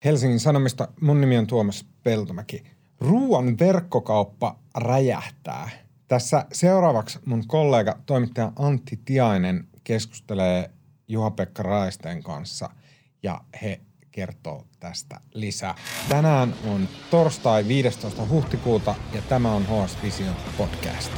Helsingin Sanomista. Mun nimi on Tuomas Peltomäki. Ruoan verkkokauppa räjähtää. Tässä seuraavaksi mun kollega toimittaja Antti Tiainen keskustelee Juha-Pekka Raisteen kanssa ja he kertoo tästä lisää. Tänään on torstai 15. huhtikuuta ja tämä on HS Vision podcast.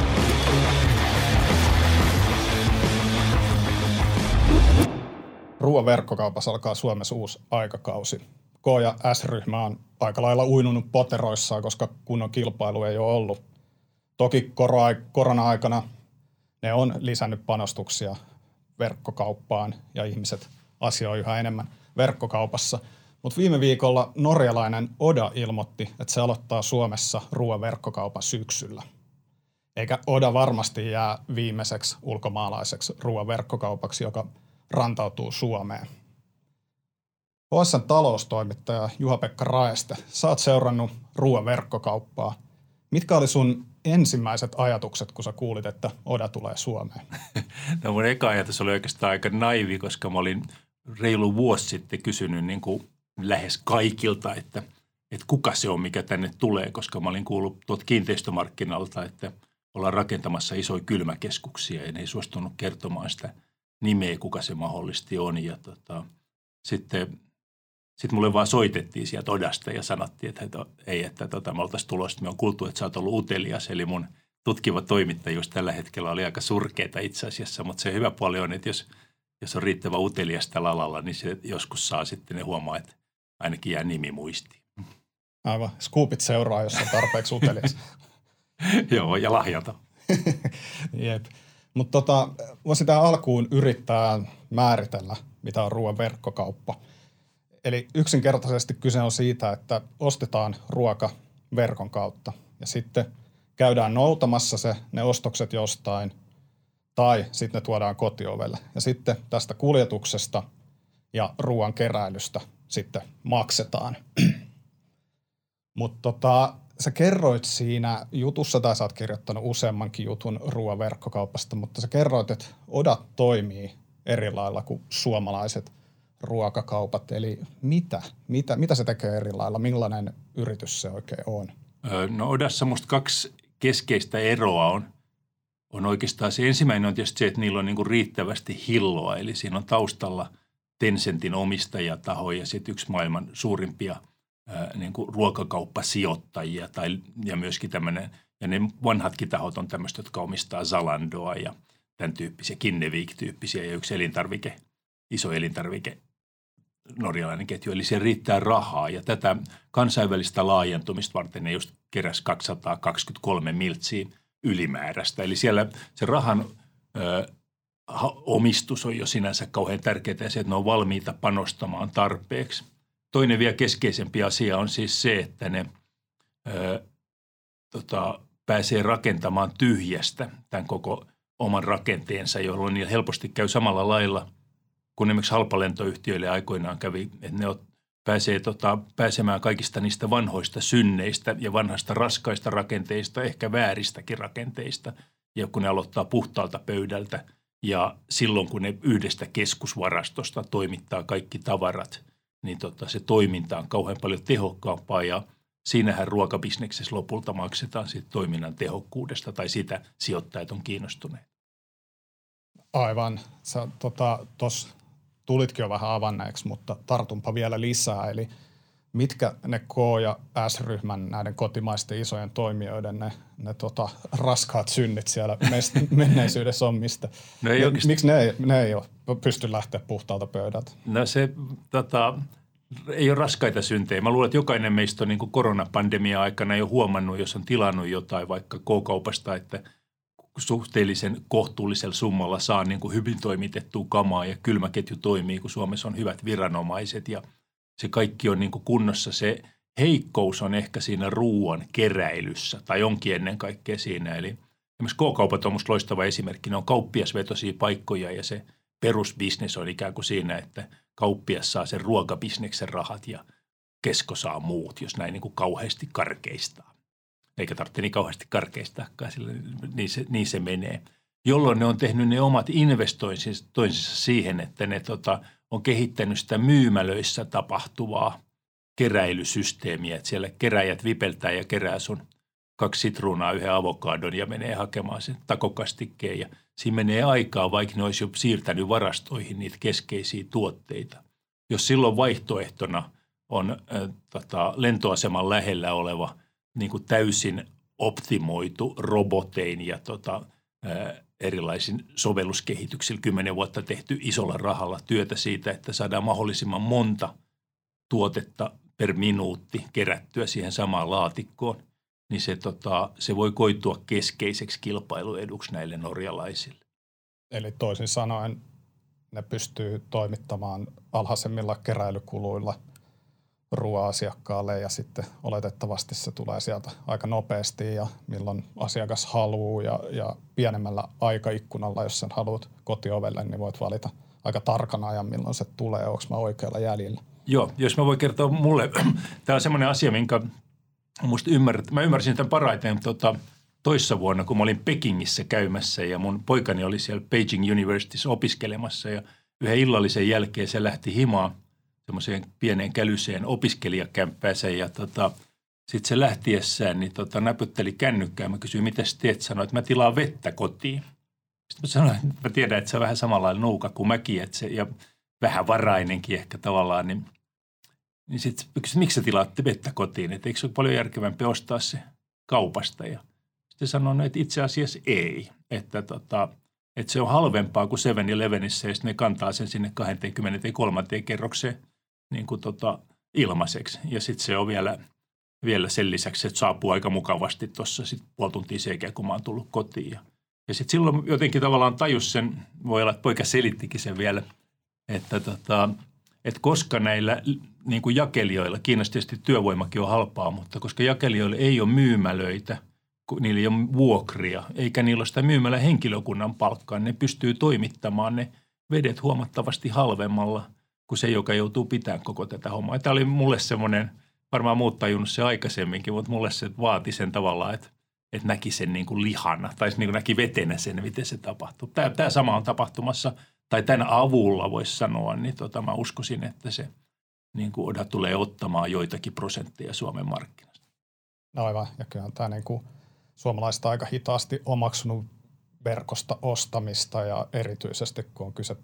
Ruoan verkkokaupassa alkaa Suomessa uusi aikakausi. K- ja S-ryhmä on aika lailla uinunut poteroissaan, koska kunnon kilpailu ei ole ollut. Toki korona-aikana ne on lisännyt panostuksia verkkokauppaan ja ihmiset asioi yhä enemmän verkkokaupassa. Mutta viime viikolla norjalainen Oda ilmoitti, että se aloittaa Suomessa ruoan verkkokaupan syksyllä. Eikä Oda varmasti jää viimeiseksi ulkomaalaiseksi ruoan verkkokaupaksi, joka rantautuu Suomeen. HS:n taloustoimittaja Juha-Pekka Raiste, sä oot seurannut ruoan verkkokauppaa. Mitkä oli sun ensimmäiset ajatukset, kun sä kuulit, että Oda tulee Suomeen? No mun eka ajatus oli oikeastaan aika naivi, koska mä olin reilu vuosi sitten kysynyt niin kuin lähes kaikilta, että kuka se on, mikä tänne tulee, koska mä olin kuullut tuolta kiinteistömarkkinalta, että ollaan rakentamassa isoja kylmäkeskuksia ja ne ei suostunut kertomaan sitä nimeä, kuka se mahdollisesti on. Ja sitten mulle vaan soitettiin sieltä Odasta ja sanottiin, että me oltaisiin tulossa. Me on kuultu, että sä oot ollut utelias, eli mun tutkiva toimittajuus tällä hetkellä oli aika surkeata itse asiassa, mutta se hyvä puoli on, että jos on riittävä utelias tällä alalla, niin se joskus saa sitten ne huomaa, että ainakin jää nimi muistiin. Aivan. Scoopit seuraa, jos on tarpeeksi utelias. Joo, ja lahjata. Jep. Mutta voisi tähän alkuun yrittää määritellä, mitä on ruoan verkkokauppa. Eli yksinkertaisesti kyse on siitä, että ostetaan ruoka verkon kautta ja sitten käydään noutamassa ne ostokset jostain tai sitten ne tuodaan kotiovelle. Ja sitten tästä kuljetuksesta ja ruoan keräilystä sitten maksetaan. Mutta sä kerroit siinä jutussa, tai sä oot kirjoittanut useammankin jutun ruoan verkkokaupasta, mutta sä kerroit, että Oda toimii eri lailla kuin suomalaiset ruokakaupat. Eli mitä se tekee eri lailla? Millainen yritys se oikein on? No Odassa musta kaksi keskeistä eroa on oikeastaan se. Ensimmäinen on tietysti se, että niillä on niin kuin riittävästi hilloa, eli siinä on taustalla Tencentin omistajataho ja sitten yksi maailman suurimpia niin kuin ruokakauppasijoittajia ja myöskin tämmöinen, ja ne vanhatkin tahot on tämmöistä, jotka omistaa Zalandoa ja tämän tyyppisiä, Kinnevik-tyyppisiä ja yksi iso elintarvike norjalainen ketju, eli se riittää rahaa ja tätä kansainvälistä laajentumista varten ne just keräsi 223 miltsiä ylimääräistä, eli siellä se rahan omistus on jo sinänsä kauhean tärkeää ja se, että ne on valmiita panostamaan tarpeeksi. Toinen vielä keskeisempi asia on siis se, että ne pääsee rakentamaan tyhjästä tämän koko oman rakenteensa, jolloin niillä helposti käy samalla lailla kuin esimerkiksi halpalentoyhtiöille aikoinaan kävi, että ne pääsee pääsemään kaikista niistä vanhoista synneistä ja vanhasta raskaista rakenteista, ehkä vääristäkin rakenteista, ja kun ne aloittaa puhtaalta pöydältä ja silloin kun ne yhdestä keskusvarastosta toimittaa kaikki tavarat, niin se toiminta on kauhean paljon tehokkaampaa ja siinähän ruokabisneksessä lopulta maksetaan siitä toiminnan tehokkuudesta tai sitä sijoittajat on kiinnostuneet. Aivan. Sä tuossa tulitkin jo vähän avanneeksi, mutta tartunpa vielä lisää. Eli mitkä ne K- ja S-ryhmän näiden kotimaisten isojen toimijoiden ne raskaat synnit siellä menneisyydessä on mistä? No miksi ne ei ole pysty lähteä puhtaalta pöydältä? No se ei ole raskaita syntejä. Mä luulen, että jokainen meistä on niin kuin koronapandemia aikana jo huomannut, jos on tilannut jotain vaikka K-kaupasta, että suhteellisen kohtuullisella summalla saa niin kuin hyvin toimitettua kamaa ja kylmäketju toimii, kun Suomessa on hyvät viranomaiset ja se kaikki on niin kuin kunnossa. Se heikkous on ehkä siinä ruoan keräilyssä tai onkin ennen kaikkea siinä. Eli esimerkiksi K-kaupat on musta loistava esimerkki. Ne on kauppiasvetoisia paikkoja ja se perusbisnes on ikään kuin siinä, että kauppias saa sen ruokabisneksen rahat ja kesko saa muut, jos näin niin kuin kauheasti karkeistaa. Eikä tarvitse niin kauheasti karkeistaakaan, sillä niin se menee. Jolloin ne on tehnyt ne omat investointinsa siihen, että ne on kehittänyt sitä myymälöissä tapahtuvaa keräilysysteemiä, että siellä keräjät vipeltää ja kerää sun 2 sitruunaa, 1 avokadon ja menee hakemaan sen takokastikkeen. Ja siinä menee aikaa, vaikka ne olisi jo siirtänyt varastoihin niitä keskeisiä tuotteita. Jos silloin vaihtoehtona on lentoaseman lähellä oleva niin kuin täysin optimoitu robotein ja erilaisin sovelluskehityksillä 10 vuotta tehty isolla rahalla työtä siitä, että saadaan mahdollisimman monta tuotetta per minuutti kerättyä siihen samaan laatikkoon, niin se voi koitua keskeiseksi kilpailueduksi näille norjalaisille. Eli toisin sanoen ne pystyy toimittamaan alhaisemmilla keräilykuluilla ruoan asiakkaalle ja sitten oletettavasti se tulee sieltä aika nopeasti ja milloin asiakas haluaa ja pienemmällä aikaikkunalla, jos sen haluat kotiovelle, niin voit valita aika tarkan ajan, milloin se tulee, onko mä oikealla jäljellä. Joo, jos mä voin kertoa mulle, tämä on semmoinen asia, minkä mä ymmärsin tämän parhaiten toissa vuonna, kun mä olin Pekingissä käymässä ja mun poikani oli siellä Beijing Universityssä opiskelemassa ja yhden illallisen jälkeen se lähti himaan semmoiseen pieneen kälyseen opiskelijakämppäänsä ja sitten se lähtiessään niin näpytteli kännykkää. Mä kysyin, mitä sä teet? Sanoin, että mä tilaan vettä kotiin. Sitten mä sanoin, että mä tiedän, että se on vähän samanlainen nuuka kuin mäkin että ja vähän varainenkin ehkä tavallaan. Niin sitten kysyin, miksi sä tilaatte vettä kotiin? Että eikö se ole paljon järkevämpi ostaa se kaupasta? Ja sitten sanoin, että itse asiassa ei. Että se on halvempaa kuin 7-Elevenissä ja sitten ne kantaa sen sinne 23. kerrokseen niin kuin ilmaiseksi. Ja sitten se on vielä sen lisäksi, että saapuu aika mukavasti tuossa sitten puoli tuntia sen jälkeen, kun mä oon tullut kotiin. Ja sitten silloin jotenkin tavallaan tajus sen, voi olla, että poika selittikin sen vielä, että koska näillä niin kuin jakelijoilla, Kiinassa tietysti työvoimakin on halpaa, mutta koska jakelijoilla ei ole myymälöitä, niillä ei ole vuokria, eikä niillä ole sitä myymälä henkilökunnan palkkaa, ne pystyy toimittamaan ne vedet huomattavasti halvemmalla kuin se, joka joutuu pitämään koko tätä hommaa. Tämä oli mulle semmoinen, varmaan muut tajunnut se aikaisemminkin, mutta mulle se vaati sen tavallaan, että näki sen niin kuin lihana tai niin kuin näki vetenä sen, miten se tapahtuu. Tämä sama on tapahtumassa, tai tämän avulla voisi sanoa, niin mä uskoisin, että se niin kuin Oda tulee ottamaan joitakin prosentteja Suomen markkinasta. No aivan, ja kyllähän tämä niin kuin suomalaiset aika hitaasti omaksunut verkosta ostamista ja erityisesti kun on kyse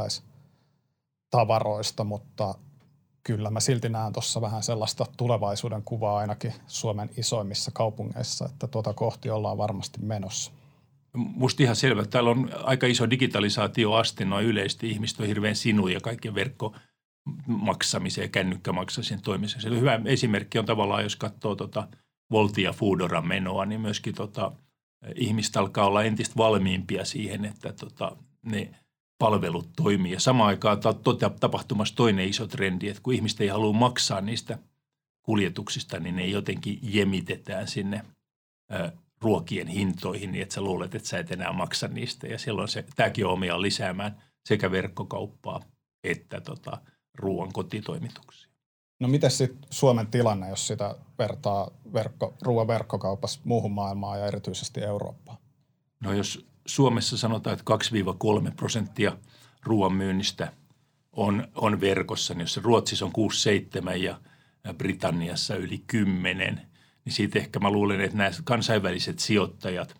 päivittäistavaroista, mutta kyllä mä silti näen tuossa vähän sellaista tulevaisuuden kuvaa ainakin Suomen isoimmissa kaupungeissa, että kohti ollaan varmasti menossa. Musta ihan selvä. Täällä on aika iso digitalisaatioaste noin yleisesti. Ihmiset on hirveän sinuja kaikkien verkkomaksamiseen ja kännykkämaksamiseen toimimiseen. Hyvä esimerkki on tavallaan, jos katsoo Woltin ja Foodoran menoa, niin myöskin ihmiset alkaa olla entistä valmiimpia siihen, että ne palvelut toimii. Ja samaan aikaan tapahtumassa toinen iso trendi, että kun ihmiset ei halua maksaa niistä kuljetuksista, niin ne jotenkin jemitetään sinne ruokien hintoihin niin, että sä luulet, että sä et enää maksa niistä. Ja silloin tämäkin on omiaan lisäämään sekä verkkokauppaa että ruoan kotitoimituksia. No miten sitten Suomen tilanne, jos sitä vertaa ruoan verkkokaupassa muuhun maailmaan ja erityisesti Eurooppaan? No jos Suomessa sanotaan, että 2-3% ruoan myynnistä on verkossa, niin jos se Ruotsissa on 6-7 ja Britanniassa yli 10, niin siitä ehkä mä luulen, että nämä kansainväliset sijoittajat,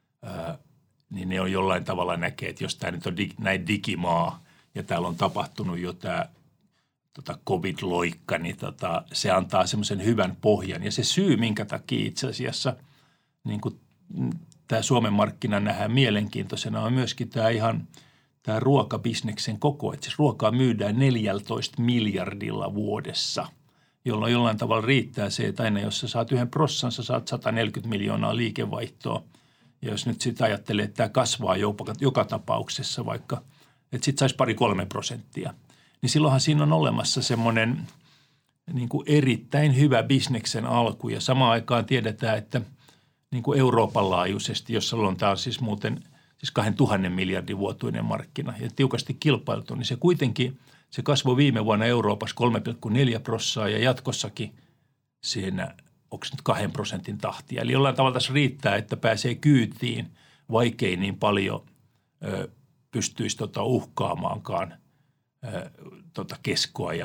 niin ne on jollain tavalla näkee, että jos tämä nyt on näin digimaa ja täällä on tapahtunut jo tämä covid-loikka, niin se antaa semmoisen hyvän pohjan. Ja se syy, minkä takia itse asiassa niin kuin tämä Suomen markkina nähdään mielenkiintoisena, on myöskin tämä ruokabisneksen koko. Että siis ruokaa myydään 14 miljardilla vuodessa, jolloin jollain tavalla riittää se, että aina jos sä saat 1%, sä saat 140 miljoonaa liikevaihtoa. Ja jos nyt sitten ajattelee, että tämä kasvaa joka tapauksessa vaikka, että sitten saisi 2-3%, niin silloinhan siinä on olemassa semmoinen niin kuin erittäin hyvä bisneksen alku. Ja samaan aikaan tiedetään, että niin kuin Euroopan laajuisesti, jossa tämä on siis muuten 2000 miljardin vuotuinen markkina ja tiukasti kilpailtu, niin se kuitenkin se kasvoi viime vuonna Euroopassa 3,4% ja jatkossakin siinä, onko nyt 2% tahtia. Eli jollain tavalla tässä riittää, että pääsee kyytiin, vaikei niin paljon pystyisi uhkaamaankaan keskoa ja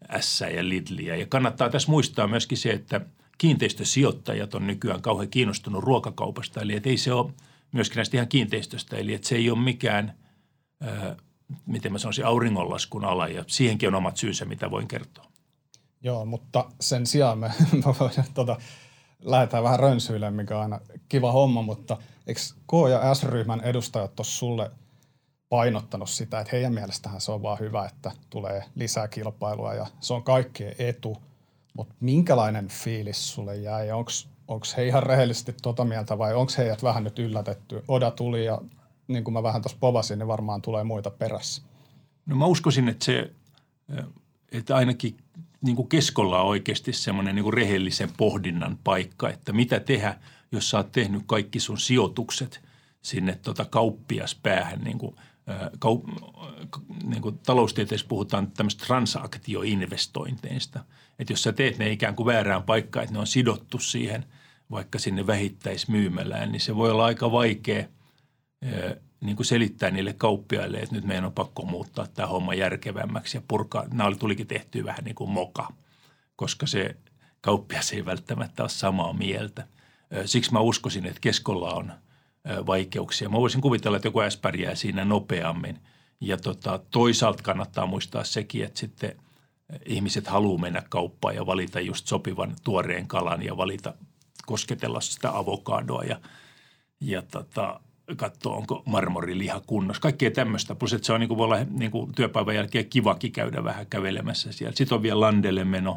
Ässää ja Lidliä. Ja kannattaa tässä muistaa myöskin se, että kiinteistösijoittajat on nykyään kauhean kiinnostunut ruokakaupasta. Eli että ei se ole myöskin näistä ihan kiinteistöstä. Eli että se ei ole mikään, miten mä sanoisin, auringonlaskun ala. Ja siihenkin on omat syynsä, mitä voin kertoa. Joo, mutta sen sijaan me lähdetään vähän rönsyilemään, mikä on aina kiva homma, mutta eikö K- ja S-ryhmän edustajat ole sulle painottanut sitä, että heidän mielestähän se on vaan hyvä, että tulee lisää kilpailua ja se on kaikkien etu, mutta minkälainen fiilis sulle jäi? Onko he ihan rehellisesti mieltä vai onko heidät vähän nyt yllätetty? Oda tuli ja niin kuin mä vähän tuossa povasin, niin varmaan tulee muita perässä. No mä uskoisin, että ainakin niin kuin keskolla on oikeasti semmoinen niin kuin rehellisen pohdinnan paikka, että mitä tehdä, jos sä oot tehnyt kaikki sun sijoitukset sinne kauppiaspäähän. Niin kuin taloustieteessä puhutaan tämmöistä transaktioinvestointeista. Että jos sä teet ne ikään kuin väärään paikkaan, että ne on sidottu siihen vaikka sinne vähittäismyymälään, niin se voi olla aika vaikea niin kuin selittää niille kauppiaille, että nyt meidän on pakko muuttaa tämä homma järkevämmäksi ja purkaa. Nämä tulikin tehty vähän niin kuin moka, koska se kauppias ei välttämättä ole samaa mieltä. Siksi mä uskoisin, että keskolla on vaikeuksia. Mä voisin kuvitella, että joku S pärjää siinä nopeammin. Ja toisaalta kannattaa muistaa sekin, että sitten ihmiset haluaa mennä kauppaan ja valita just sopivan tuoreen kalan ja kosketella sitä avokadoa ja katsoa, onko marmoriliha kunnossa. Kaikkea tämmöistä. Plus, että se on niin kuin voi olla niin kuin työpäivän jälkeen kivakin käydä vähän kävelemässä siellä. Sitten on vielä landelle meno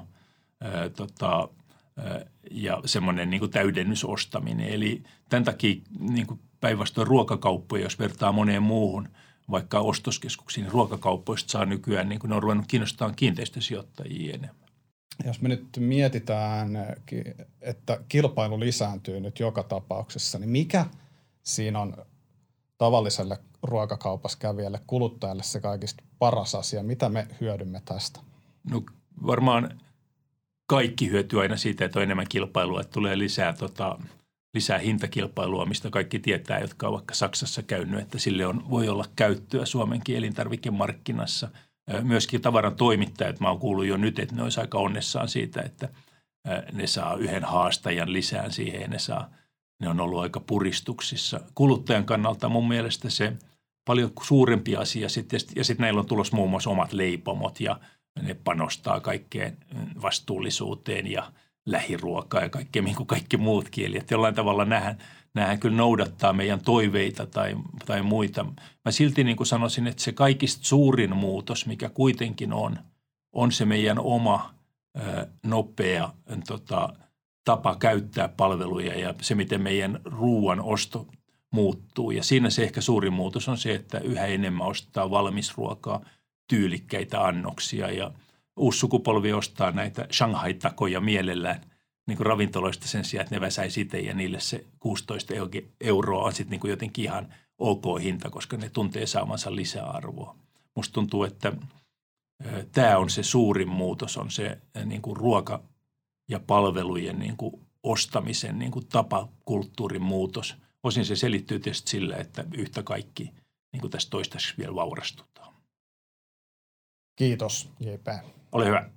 ja semmoinen niin kuin täydennysostaminen. Eli tämän takia niin kuin päinvastoin ruokakauppoja, jos vertaa moneen muuhun, vaikka ostoskeskuksiin, niin ruokakauppoista saa nykyään, niin kuin ne on ruvennut kiinnostamaan kiinteistösijoittajia enemmän. Jos me nyt mietitään, että kilpailu lisääntyy nyt joka tapauksessa, niin mikä siinä on tavalliselle ruokakaupassa kävijälle, kuluttajalle se kaikista paras asia? Mitä me hyödymme tästä? No varmaan kaikki hyötyy aina siitä, että on enemmän kilpailua, että tulee lisää hintakilpailua, mistä kaikki tietää, jotka on vaikka Saksassa käynyt, että sille voi olla käyttöä Suomenkin elintarvikemarkkinassa. Myöskin tavaran toimittajat, mä oon kuullut jo nyt, että ne olisi aika onnessaan siitä, että ne saa yhden haastajan lisään siihen ja ne on ollut aika puristuksissa. Kuluttajan kannalta mun mielestä se paljon suurempi asia sitten, ja sitten näillä on tulossa muun muassa omat leipomot ja ne panostaa kaikkeen vastuullisuuteen ja lähiruokaa ja kaikkeen, niin kuin kaikki muut kieli. Että jollain tavalla nämähän kyllä noudattaa meidän toiveita tai muita. Mä silti niin kuin sanoisin, että se kaikista suurin muutos, mikä kuitenkin on se meidän oma nopea tapa käyttää palveluja ja se, miten meidän ruoan osto muuttuu. Ja siinä se ehkä suurin muutos on se, että yhä enemmän ostetaan valmisruokaa, tyylikkäitä annoksia ja uusi sukupolvi ostaa näitä Shanghai-takoja mielellään niin kuin ravintoloista sen sijaan, että ne väsäisi itse ja niille se 16 euroa on sitten niin kuin jotenkin ihan ok hinta, koska ne tuntee saamansa lisäarvoa. Musta tuntuu, että tämä on se suurin muutos, on se niin kuin ruoka- ja palvelujen niin kuin ostamisen niin kuin tapakulttuurin muutos. Osin se selittyy tietysti sillä, että yhtä kaikki niin kuin tässä toistaiseksi vielä vaurastutaan. Kiitos, JP. Ole hyvä.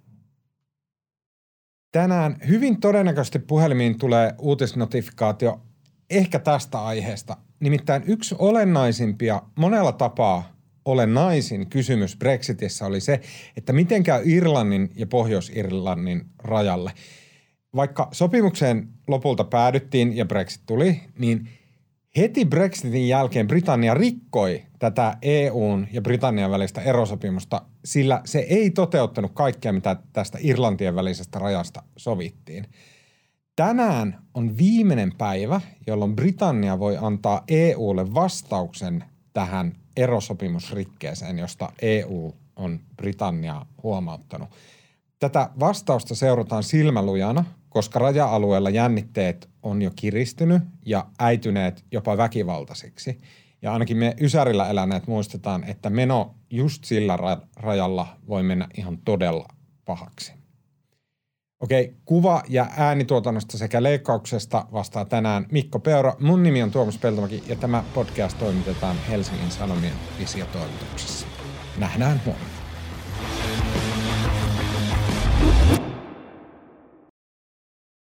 Tänään hyvin todennäköisesti puhelimiin tulee uutisnotifikaatio ehkä tästä aiheesta. Nimittäin yksi olennaisimpia, monella tapaa olennaisin kysymys Brexitissä oli se, että miten käy Irlannin ja Pohjois-Irlannin rajalle. Vaikka sopimukseen lopulta päädyttiin ja Brexit tuli, niin heti Brexitin jälkeen Britannia rikkoi tätä EUn ja Britannian välistä erosopimusta, sillä se ei toteuttanut kaikkea, mitä tästä Irlantien välisestä rajasta sovittiin. Tänään on viimeinen päivä, jolloin Britannia voi antaa EUlle vastauksen tähän erosopimusrikkeeseen, josta EU on Britanniaa huomauttanut. Tätä vastausta seurataan silmälujana, koska raja-alueella jännitteet on jo kiristynyt ja äityneet jopa väkivaltaisiksi. Ja ainakin me Ysärillä eläneet muistetaan, että meno just sillä rajalla voi mennä ihan todella pahaksi. Okei, kuva- ja äänituotannosta sekä leikkauksesta vastaa tänään Mikko Peura. Mun nimi on Tuomas Peltomäki ja tämä podcast toimitetaan Helsingin Sanomien visiotoimituksessa. Nähdään huomenna.